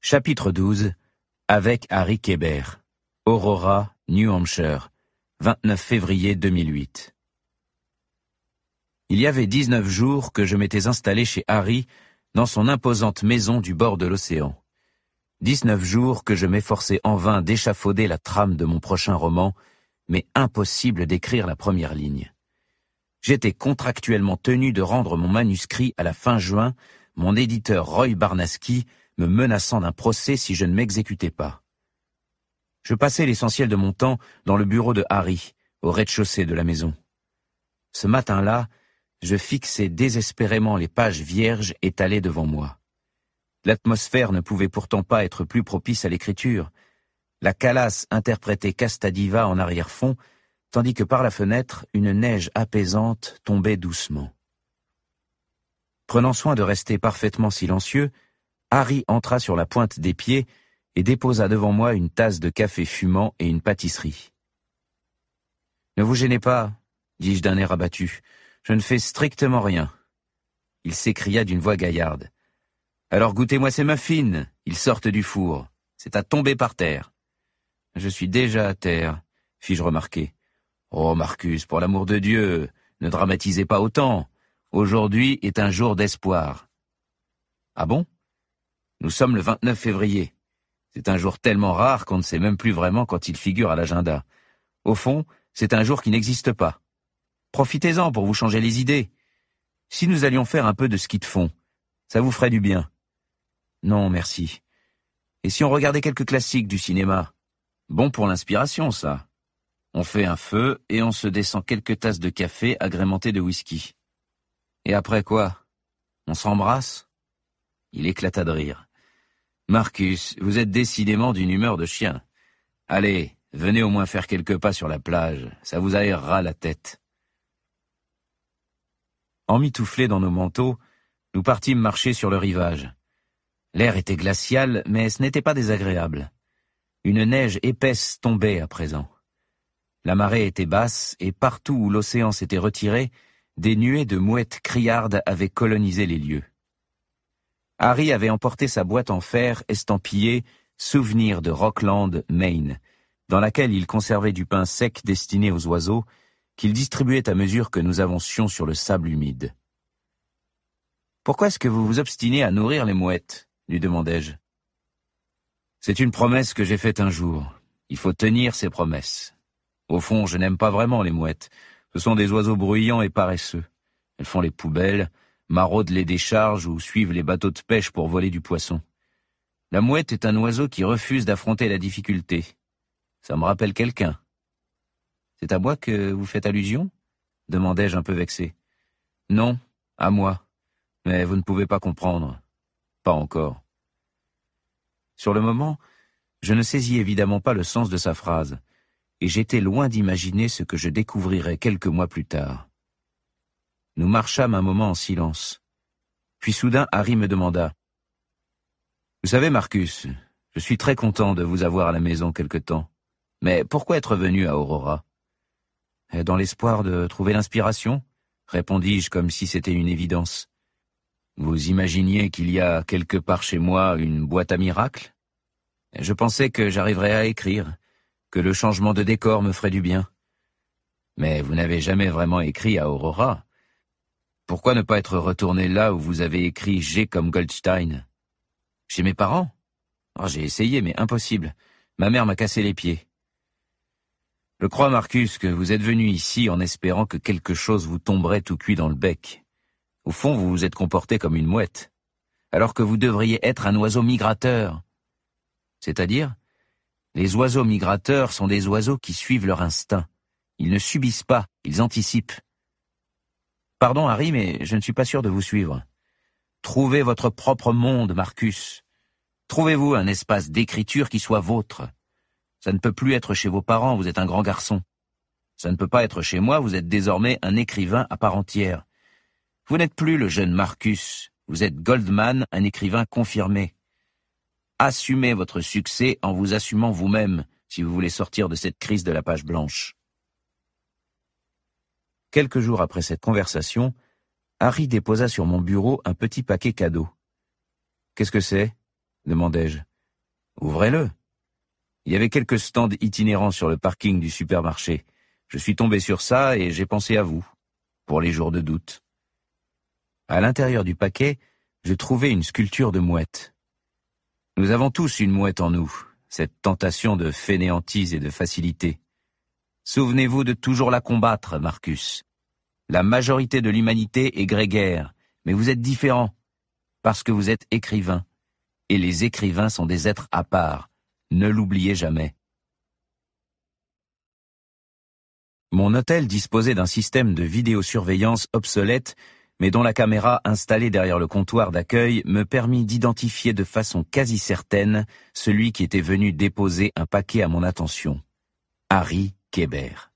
Chapitre 12. Avec Harry Kéber. Aurora, New Hampshire. 29 février 2008. Il y avait 19 jours que je m'étais installé chez Harry dans son imposante maison du bord de l'océan. 19 jours que je m'efforçais en vain d'échafauder la trame de mon prochain roman, mais impossible d'écrire la première ligne. J'étais contractuellement tenu de rendre mon manuscrit à la fin juin, mon éditeur Roy Barnaski me menaçant d'un procès si je ne m'exécutais pas. Je passais l'essentiel de mon temps dans le bureau de Harry, au rez-de-chaussée de la maison. Ce matin-là, je fixais désespérément les pages vierges étalées devant moi. L'atmosphère ne pouvait pourtant pas être plus propice à l'écriture. La Calas interprétait Casta Diva en arrière-fond, tandis que par la fenêtre, une neige apaisante tombait doucement. Prenant soin de rester parfaitement silencieux, Harry entra sur la pointe des pieds et déposa devant moi une tasse de café fumant et une pâtisserie. « Ne vous gênez pas, dis-je d'un air abattu, je ne fais strictement rien. » Il s'écria d'une voix gaillarde. « Alors goûtez-moi ces muffins, ils sortent du four. C'est à tomber par terre. »« Je suis déjà à terre, » fis-je remarquer. « Oh, Marcus, pour l'amour de Dieu, ne dramatisez pas autant. Aujourd'hui est un jour d'espoir. »« Ah bon ? Nous sommes le 29 février. C'est un jour tellement rare qu'on ne sait même plus vraiment quand il figure à l'agenda. Au fond, c'est un jour qui n'existe pas. Profitez-en pour vous changer les idées. Si nous allions faire un peu de ski de fond, ça vous ferait du bien. » « Non, merci. Et si on regardait quelques classiques du cinéma ? Bon pour l'inspiration, ça. On fait un feu et on se descend quelques tasses de café agrémentées de whisky. Et après quoi ? On s'embrasse ? » Il éclata de rire. « Marcus, vous êtes décidément d'une humeur de chien. Allez, venez au moins faire quelques pas sur la plage, ça vous aérera la tête. » Emmitouflés dans nos manteaux, nous partîmes marcher sur le rivage. L'air était glacial, mais ce n'était pas désagréable. Une neige épaisse tombait à présent. La marée était basse, et partout où l'océan s'était retiré, des nuées de mouettes criardes avaient colonisé les lieux. Harry avait emporté sa boîte en fer estampillée « Souvenir de Rockland, Maine », dans laquelle il conservait du pain sec destiné aux oiseaux, qu'il distribuait à mesure que nous avancions sur le sable humide. « Pourquoi est-ce que vous vous obstinez à nourrir les mouettes ?» lui demandai-je. « C'est une promesse que j'ai faite un jour. Il faut tenir ses promesses. Au fond, je n'aime pas vraiment les mouettes. Ce sont des oiseaux bruyants et paresseux. Elles font les poubelles, maraudent les décharges ou suivent les bateaux de pêche pour voler du poisson. La mouette est un oiseau qui refuse d'affronter la difficulté. Ça me rappelle quelqu'un. »« C'est à moi que vous faites allusion ?» demandai-je un peu vexé. « Non, à moi. Mais vous ne pouvez pas comprendre. Pas encore. » Sur le moment, je ne saisis évidemment pas le sens de sa phrase, et j'étais loin d'imaginer ce que je découvrirais quelques mois plus tard. Nous marchâmes un moment en silence. Puis soudain, Harry me demanda. « Vous savez, Marcus, je suis très content de vous avoir à la maison quelque temps. Mais pourquoi être venu à Aurora ?»« Dans l'espoir de trouver l'inspiration, » répondis-je comme si c'était une évidence. « Vous imaginiez qu'il y a quelque part chez moi une boîte à miracles ? Je pensais que j'arriverais à écrire, que le changement de décor me ferait du bien. Mais vous n'avez jamais vraiment écrit à Aurora. Pourquoi ne pas être retourné là où vous avez écrit G comme Goldstein ? Chez mes parents ? Oh, j'ai essayé, mais impossible. Ma mère m'a cassé les pieds. Je crois, Marcus, que vous êtes venu ici en espérant que quelque chose vous tomberait tout cuit dans le bec. Au fond, vous vous êtes comporté comme une mouette, alors que vous devriez être un oiseau migrateur. C'est-à-dire, les oiseaux migrateurs sont des oiseaux qui suivent leur instinct. Ils ne subissent pas, ils anticipent. Pardon, Harry, mais je ne suis pas sûr de vous suivre. Trouvez votre propre monde, Marcus. Trouvez-vous un espace d'écriture qui soit vôtre. Ça ne peut plus être chez vos parents, vous êtes un grand garçon. Ça ne peut pas être chez moi, vous êtes désormais un écrivain à part entière. Vous n'êtes plus le jeune Marcus, vous êtes Goldman, un écrivain confirmé. Assumez votre succès en vous assumant vous-même, si vous voulez sortir de cette crise de la page blanche. Quelques jours après cette conversation, Harry déposa sur mon bureau un petit paquet cadeau. « Qu'est-ce que c'est ?» demandai-je. Ouvrez-le. Il y avait quelques stands itinérants sur le parking du supermarché. Je suis tombé sur ça et j'ai pensé à vous, pour les jours de doute. À l'intérieur du paquet, je trouvais une sculpture de mouette. Nous avons tous une mouette en nous, cette tentation de fainéantise et de facilité. Souvenez-vous de toujours la combattre, Marcus. La majorité de l'humanité est grégaire, mais vous êtes différent, parce que vous êtes écrivain. Et les écrivains sont des êtres à part. Ne l'oubliez jamais. Mon hôtel disposait d'un système de vidéosurveillance obsolète, mais dont la caméra installée derrière le comptoir d'accueil me permit d'identifier de façon quasi certaine celui qui était venu déposer un paquet à mon attention. Harry Kéber.